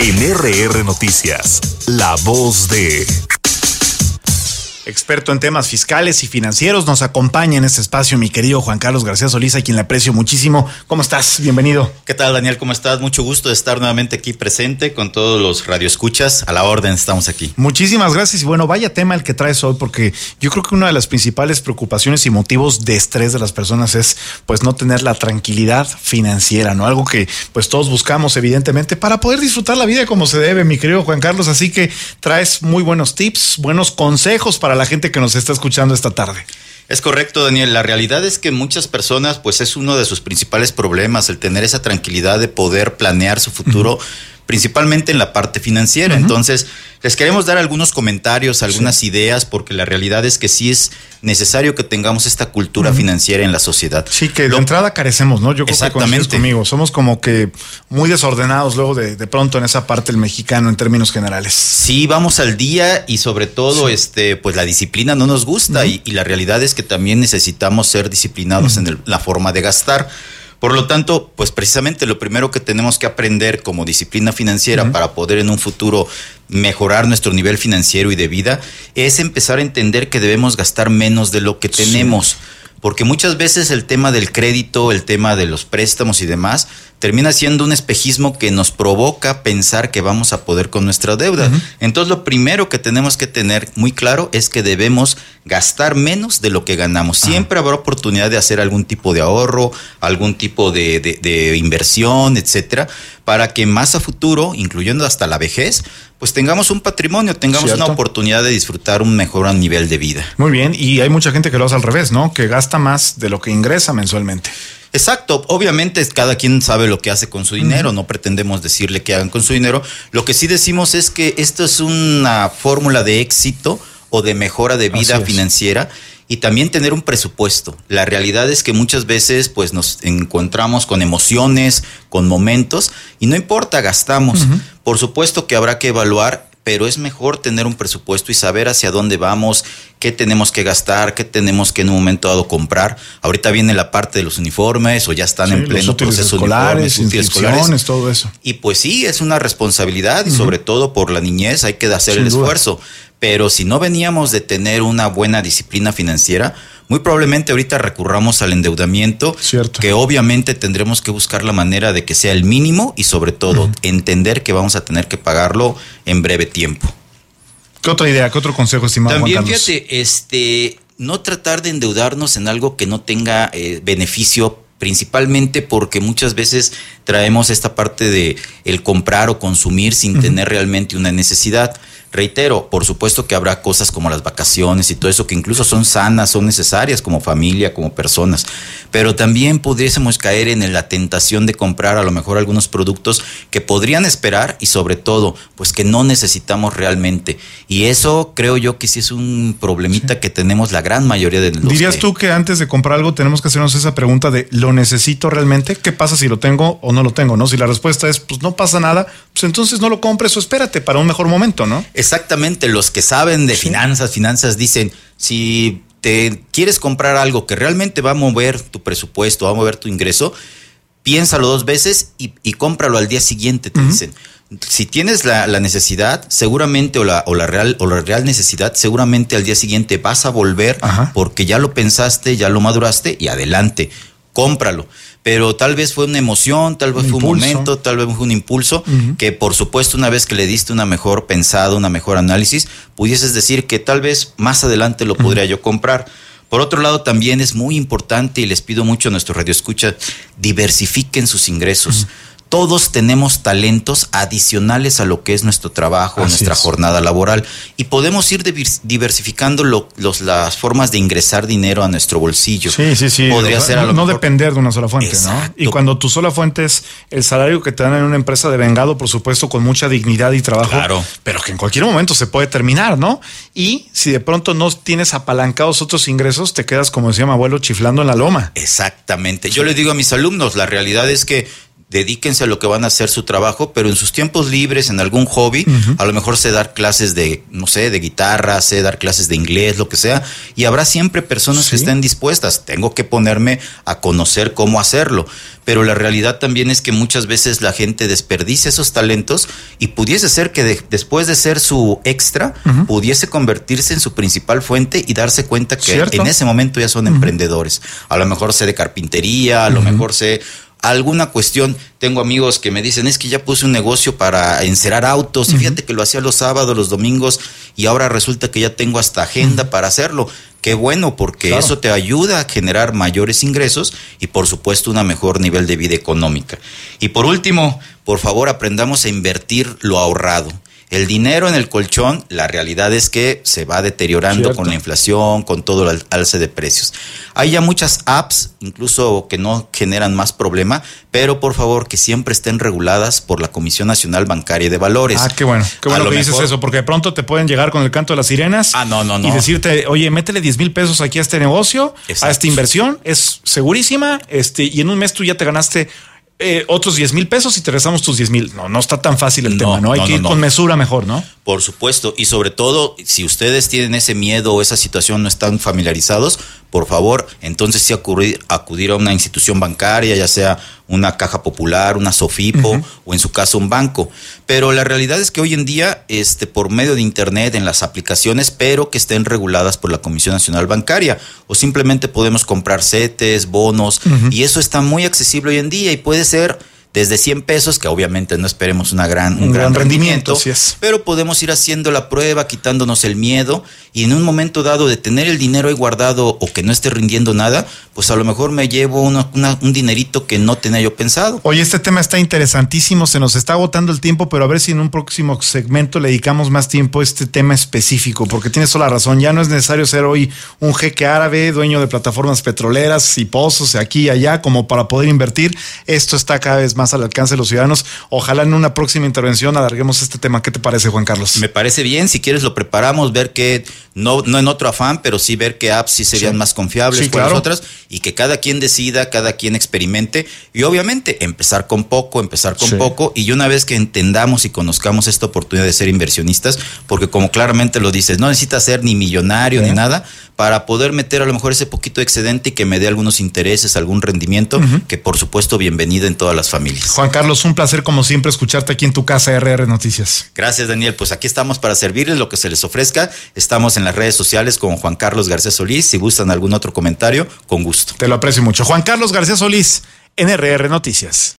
En RR Noticias, la voz de... Experto en temas fiscales y financieros, nos acompaña en este espacio mi querido Juan Carlos García Solís, a quien le aprecio muchísimo. ¿Cómo estás? Bienvenido. ¿Qué tal, Daniel? ¿Cómo estás? Mucho gusto de estar nuevamente aquí presente con todos los radioescuchas. A la orden, estamos aquí. Muchísimas gracias. Y bueno, vaya tema el que traes hoy, porque yo creo que una de las principales preocupaciones y motivos de estrés de las personas es pues no tener la tranquilidad financiera, ¿no? Algo que pues todos buscamos evidentemente para poder disfrutar la vida como se debe, mi querido Juan Carlos. Así que traes muy buenos tips, buenos consejos para la gente que nos está escuchando esta tarde. Es correcto, Daniel. La realidad es que muchas personas, pues es uno de sus principales problemas, el tener esa tranquilidad de poder planear su futuro, principalmente en la parte financiera. Entonces, les queremos dar algunos comentarios, algunas ideas, porque la realidad es que sí es necesario que tengamos esta cultura financiera en la sociedad. Sí, que de entrada carecemos, ¿no? Yo creo que coincides conmigo. Somos como que muy desordenados luego de pronto en esa parte el mexicano en términos generales. Sí, vamos al día y sobre todo pues la disciplina no nos gusta y la realidad es que también necesitamos ser disciplinados en la forma de gastar. Por lo tanto, pues precisamente lo primero que tenemos que aprender como disciplina financiera para poder en un futuro mejorar nuestro nivel financiero y de vida es empezar a entender que debemos gastar menos de lo que tenemos. Porque muchas veces el tema del crédito, el tema de los préstamos y demás, termina siendo un espejismo que nos provoca pensar que vamos a poder con nuestra deuda. Entonces, lo primero que tenemos que tener muy claro es que debemos gastar menos de lo que ganamos. Siempre habrá oportunidad de hacer algún tipo de ahorro, algún tipo de inversión, etcétera, para que más a futuro, incluyendo hasta la vejez, pues tengamos un patrimonio, tengamos una oportunidad de disfrutar un mejor nivel de vida. Muy bien, y hay mucha gente que lo hace al revés, ¿no? Que gasta más de lo que ingresa mensualmente. Exacto, obviamente cada quien sabe lo que hace con su dinero, no pretendemos decirle qué hagan con su dinero. Lo que sí decimos es que esto es una fórmula de éxito o de mejora de vida financiera y también tener un presupuesto. La realidad es que muchas veces pues nos encontramos con emociones, con momentos y no importa, gastamos. Por supuesto que habrá que evaluar, pero es mejor tener un presupuesto y saber hacia dónde vamos, qué tenemos que gastar, qué tenemos que en un momento dado comprar. Ahorita viene la parte de los uniformes o ya están en pleno proceso de uniformes, útiles escolares, todo eso. Y pues sí, es una responsabilidad y sobre todo por la niñez hay que hacer el esfuerzo. Pero si no veníamos de tener una buena disciplina financiera, muy probablemente ahorita recurramos al endeudamiento, que obviamente tendremos que buscar la manera de que sea el mínimo y sobre todo entender que vamos a tener que pagarlo en breve tiempo. ¿Qué otra idea, qué otro consejo, estimado Juan Carlos? También fíjate, no tratar de endeudarnos en algo que no tenga beneficio, principalmente porque muchas veces traemos esta parte de el comprar o consumir sin tener realmente una necesidad. Reitero, por supuesto que habrá cosas como las vacaciones y todo eso que incluso son sanas, son necesarias como familia, como personas, pero también pudiésemos caer en la tentación de comprar a lo mejor algunos productos que podrían esperar y sobre todo, pues que no necesitamos realmente. Y eso creo yo que sí es un problemita que tenemos la gran mayoría de los. ¿Dirías tú que antes de comprar algo tenemos que hacernos esa pregunta de ¿lo necesito realmente? ¿Qué pasa si lo tengo o no lo tengo? ¿No? Si la respuesta es pues no pasa nada, pues entonces no lo compres o espérate para un mejor momento, ¿no? Exactamente, los que saben de finanzas dicen, si te quieres comprar algo que realmente va a mover tu presupuesto, va a mover tu ingreso, piénsalo 2 veces y cómpralo al día siguiente, te dicen. Si tienes la necesidad, seguramente, o la real necesidad, seguramente al día siguiente vas a volver porque ya lo pensaste, ya lo maduraste y adelante, cómpralo. Pero tal vez fue una emoción, tal vez fue un momento, tal vez fue un impulso, que por supuesto una vez que le diste una mejor pensada, una mejor análisis, pudieses decir que tal vez más adelante lo podría yo comprar. Por otro lado, también es muy importante y les pido mucho a nuestro radioescucha, diversifiquen sus ingresos. Todos tenemos talentos adicionales a lo que es nuestro trabajo, nuestra jornada laboral, y podemos ir diversificando las formas de ingresar dinero a nuestro bolsillo. Sí. Podría ser a lo no mejor depender de una sola fuente, ¿no? Y cuando tu sola fuente es el salario que te dan en una empresa de vengado, por supuesto, con mucha dignidad y trabajo, pero que en cualquier momento se puede terminar, ¿no? Y si de pronto no tienes apalancados otros ingresos, te quedas, como decía mi abuelo, chiflando en la loma. Exactamente. Yo le digo a mis alumnos, la realidad es que dedíquense a lo que van a hacer su trabajo, pero en sus tiempos libres, en algún hobby, a lo mejor sé dar clases de, no sé, de guitarra, sé dar clases de inglés, lo que sea, y habrá siempre personas que estén dispuestas. Tengo que ponerme a conocer cómo hacerlo, pero la realidad también es que muchas veces la gente desperdicia esos talentos y pudiese ser que después de ser su extra, pudiese convertirse en su principal fuente y darse cuenta que en ese momento ya son emprendedores. A lo mejor sé de carpintería, a lo mejor sé alguna cuestión. Tengo amigos que me dicen, es que ya puse un negocio para encerar autos y fíjate que lo hacía los sábados, los domingos y ahora resulta que ya tengo hasta agenda para hacerlo. Qué bueno, porque eso te ayuda a generar mayores ingresos y por supuesto un mejor nivel de vida económica. Y por último, por favor, aprendamos a invertir lo ahorrado. El dinero en el colchón, la realidad es que se va deteriorando con la inflación, con todo el alce de precios. Hay ya muchas apps, incluso que no generan más problema, pero por favor que siempre estén reguladas por la Comisión Nacional Bancaria y de Valores. Ah, qué bueno que dices eso, porque de pronto te pueden llegar con el canto de las sirenas. No. Y decirte, oye, métele 10,000 pesos aquí a este negocio, a esta inversión, es segurísima, y en un mes tú ya te ganaste otros 10,000 pesos y te regresamos tus 10,000. No está tan fácil el tema, ¿no? Hay que ir con mesura mejor, ¿no? Por supuesto, y sobre todo, si ustedes tienen ese miedo o esa situación, no están familiarizados, por favor, entonces sí acudir a una institución bancaria, ya sea una caja popular, una Sofipo o en su caso un banco. Pero la realidad es que hoy en día, por medio de internet, en las aplicaciones, pero que estén reguladas por la Comisión Nacional Bancaria, o simplemente podemos comprar CETES, bonos, y eso está muy accesible hoy en día y puede ser desde 100 pesos, que obviamente no esperemos un gran rendimiento, pero podemos ir haciendo la prueba, quitándonos el miedo, y en un momento dado de tener el dinero ahí guardado o que no esté rindiendo nada, pues a lo mejor me llevo un dinerito que no tenía yo pensado. Oye, este tema está interesantísimo, se nos está agotando el tiempo, pero a ver si en un próximo segmento le dedicamos más tiempo a este tema específico, porque tienes toda la razón, ya no es necesario ser hoy un jeque árabe, dueño de plataformas petroleras y pozos aquí y allá, como para poder invertir. Esto está cada vez más al alcance de los ciudadanos. Ojalá en una próxima intervención alarguemos este tema. ¿Qué te parece, Juan Carlos? Me parece bien. Si quieres lo preparamos, ver que no en otro afán, pero sí ver qué apps sí serían más confiables que las otras, y que cada quien decida, cada quien experimente, y obviamente empezar con poco, y una vez que entendamos y conozcamos esta oportunidad de ser inversionistas, porque como claramente lo dices, no necesitas ser ni millonario ni nada para poder meter a lo mejor ese poquito de excedente y que me dé algunos intereses, algún rendimiento, que por supuesto bienvenido en todas las familias. Juan Carlos, un placer como siempre escucharte aquí en tu casa RR Noticias. Gracias, Daniel. Pues aquí estamos para servirles lo que se les ofrezca. Estamos en las redes sociales con Juan Carlos García Solís. Si gustan algún otro comentario, con gusto. Te lo aprecio mucho. Juan Carlos García Solís, en RR Noticias.